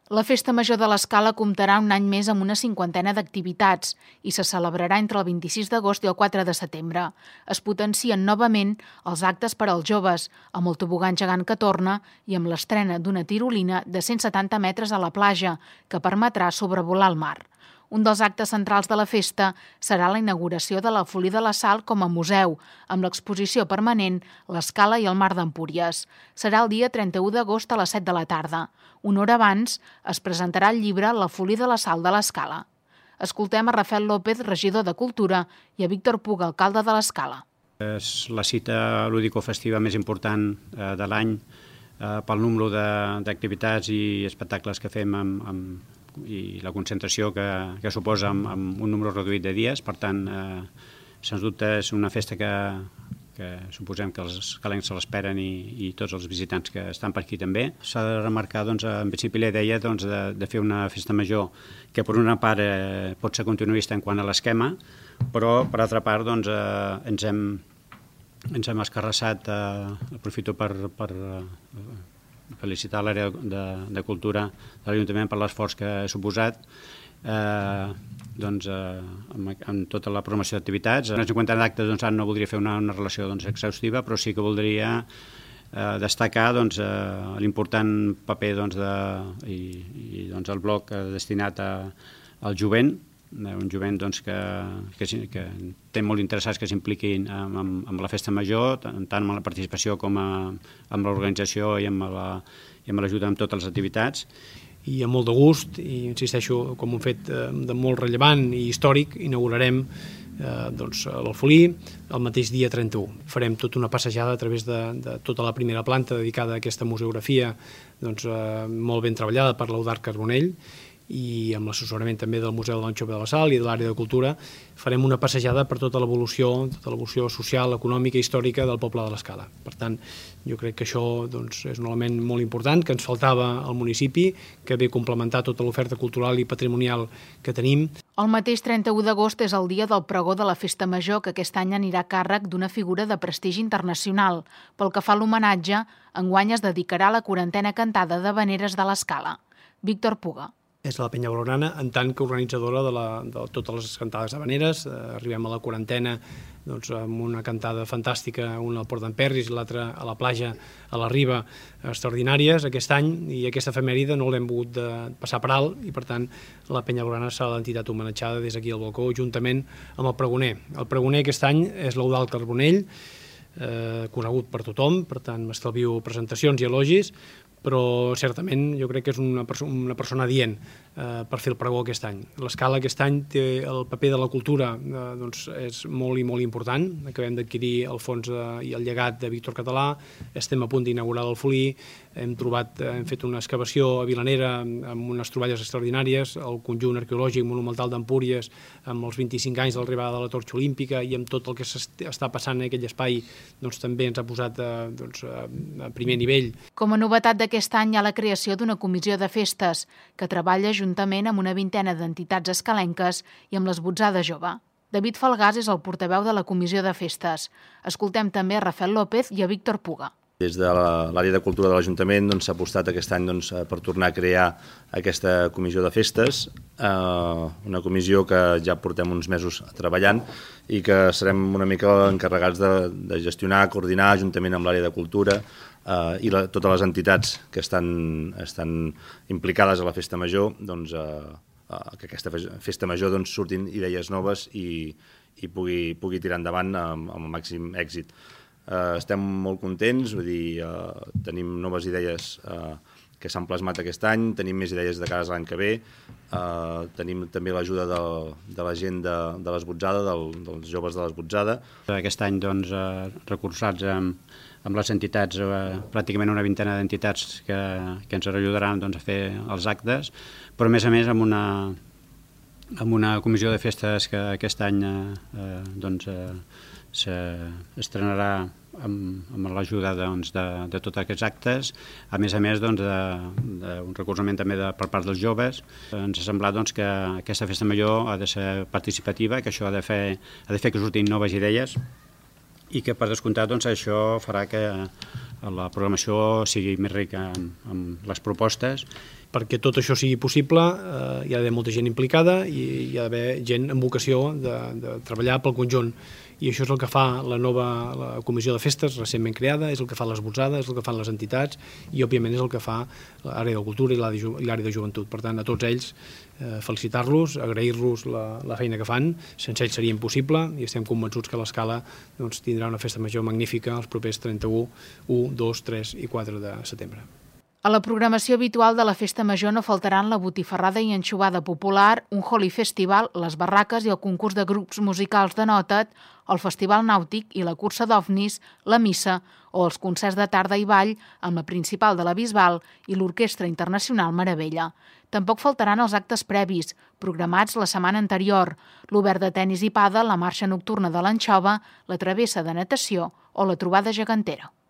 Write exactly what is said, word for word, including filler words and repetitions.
La Festa Major de l'Escala comptarà un any més amb una cinquantena d'activitats i se celebrarà entre el vint-i-sis d'agost i el quatre de setembre. Es potencien novament els actes per als joves, amb el tobogan gegant que torna i amb l'estrena d'una tirolina de cent setanta metres a la platja, que permetrà sobrevolar el mar. Un dels actes centrals de la festa serà la inauguració de la Folí de la Sal com a museu, amb l'exposició permanent L'Escala i el Mar d'Empúries. Serà el dia trenta-u d'agost a les set de la tarda. Una hora abans es presentarà el llibre La Folí de la Sal de l'Escala. Escoltem a Rafael López, regidor de Cultura, i a Víctor Puga, alcalde de l'Escala. És la cita lúdico-festiva més important de l'any pel número d'activitats i espectacles que fem amb, amb i la concentració que, que suposa amb, amb un número reduït de dies. Per tant, eh, sens dubte és una festa que, que suposem que els escalencs se l'esperen i, i tots els visitants que estan per aquí també. S'ha de remarcar, doncs, en principi la idea doncs, de, de fer una festa major que per una part eh, pot ser continuista en quant a l'esquema, però per altra part doncs, eh, ens hem, ens hem escarrassat, eh, aprofito per... per eh, felicitar l'àrea de, de cultura de l'Ajuntament per l'esforç que ha suposat eh, doncs, eh, amb, amb tota la programació d'activitats. En la cinquantena d'actes doncs, no voldria fer una, una relació doncs, exhaustiva, però sí que voldria eh, destacar doncs, eh, l'important paper doncs, de, i, i doncs, el bloc destinat a, al jovent, un jovent doncs, que, que, que té molt interessats que s'impliquin amb, amb, amb la festa major, tant amb la participació com a, amb l'organització i amb l'ajuda amb totes les activitats. I amb molt de gust, i insisteixo, com un fet de molt rellevant i històric, inaugurarem eh, doncs, l'Alfolí el mateix dia trenta-u. Farem tota una passejada a través de, de tota la primera planta dedicada a aquesta museografia doncs, eh, molt ben treballada per l'Eudard Carbonell, i amb l'assessorament també del Museu de l'Anxova de la Sal i de l'àrea de cultura farem una passejada per tota l'evolució tota l'evolució social, econòmica i històrica del poble de l'Escala. Per tant, jo crec que això doncs, és un element molt important que ens faltava al municipi, que ve complementar tota l'oferta cultural i patrimonial que tenim. El mateix trenta-u d'agost és el dia del pregó de la Festa Major, que aquest any anirà a càrrec d'una figura de prestigi internacional. Pel que fa a l'homenatge, enguany es dedicarà a la quarantena cantada de veneres de l'Escala. Víctor Puga. És la Penya Blaugrana en tant que organitzadora de, la, de totes les cantades habaneres. Eh, arribem a la quarantena doncs, amb una cantada fantàstica, una al Port d'en Perris i l'altra a la platja, a la Riba, extraordinàries aquest any, i aquesta efemèride no l'hem pogut de passar per alt, i per tant la Penya Blaugrana serà l'entitat homenatjada des d'aquí al balcó, juntament amb el pregoner. El pregoner aquest any és l'Eudald Carbonell, eh, conegut per tothom, per tant m'estalvio presentacions i elogis, però certament jo crec que és una, perso una persona adient eh, per fer el pregó aquest any. L'Escala aquest any té el paper de la cultura, eh, doncs és molt i molt important. Acabem d'adquirir el fons de, i el llegat de Víctor Català, estem a punt d'inaugurar l'Alfolí, hem trobat, hem fet una excavació a Vilanera amb unes troballes extraordinàries, el conjunt arqueològic monumental d'Empúries amb els vint-i-cinc anys de l'arribada de la torxa olímpica, i amb tot el que està passant en aquell espai doncs, també ens ha posat eh, doncs, a primer nivell. Com a novetat d'aquest Aquest any hi ha la creació d'una comissió de festes que treballa juntament amb una vintena d'entitats escalenques i amb l'Esbotzada Jove. David Falgàs és el portaveu de la comissió de festes. Escoltem també a Rafael López i a Víctor Puga. Des de l'àrea de cultura de l'Ajuntament s'ha doncs, apostat aquest any doncs, per tornar a crear aquesta comissió de festes, eh, una comissió que ja portem uns mesos treballant i que serem una mica encarregats de, de gestionar, coordinar juntament amb l'àrea de cultura eh, i la, totes les entitats que estan, estan implicades a la Festa Major, doncs, eh, que aquesta Festa Major doncs, surtin idees noves i, i pugui, pugui tirar endavant amb, amb el màxim èxit. Uh, estem molt contents, vull dir, uh, tenim noves idees uh, que s'han plasmat aquest any, tenim més idees de cara a l'any que ve, uh, tenim també l'ajuda de, de la gent de, de l'Esbotzada, del, dels joves de l'Esbotzada. Aquest any, doncs, uh, recolzats amb, amb les entitats, uh, pràcticament una vintena d'entitats que, que ens ajudaran doncs, a fer els actes, però a més a més amb una, amb una comissió de festes que aquest any uh, doncs, uh, s'estrenarà amb, amb l'ajuda doncs, de, de tots aquests actes, a més a més d'un doncs, recolzament també de, per part dels joves. Ens ha semblat doncs, que aquesta festa major ha de ser participativa, que això ha de fer, ha de fer que surtin noves idees i que per descomptat doncs, això farà que la programació sigui més rica amb, amb les propostes perquè tot això sigui possible eh, hi ha d'haver molta gent implicada i hi ha d'haver gent amb vocació de, de treballar pel conjunt. I això és el que fa la nova la comissió de festes recentment creada, és el que fa l'Esbotzada, és el que fan les entitats i, òbviament, és el que fa l'àrea de cultura i l'àrea de joventut. Per tant, a tots ells, eh, felicitar-los, agrair-los la, la feina que fan. Sense ells seria impossible i estem convençuts que l'Escala doncs, tindrà una festa major magnífica els propers trenta-u, u, dos, tres i quatre de setembre. A la programació habitual de la Festa Major no faltaran la botifarrada i anxovada popular, un Holi Festival, les barraques i el concurs de grups musicals de Nota't, el Festival Nàutic i la cursa d'ovnis, la missa o els concerts de tarda i ball amb la principal de la Bisbal i l'Orquestra Internacional Meravella. Tampoc faltaran els actes previs, programats la setmana anterior, l'obert de tenis i pàdel, la marxa nocturna de l'anxova, la travessa de natació o la trobada gegantera.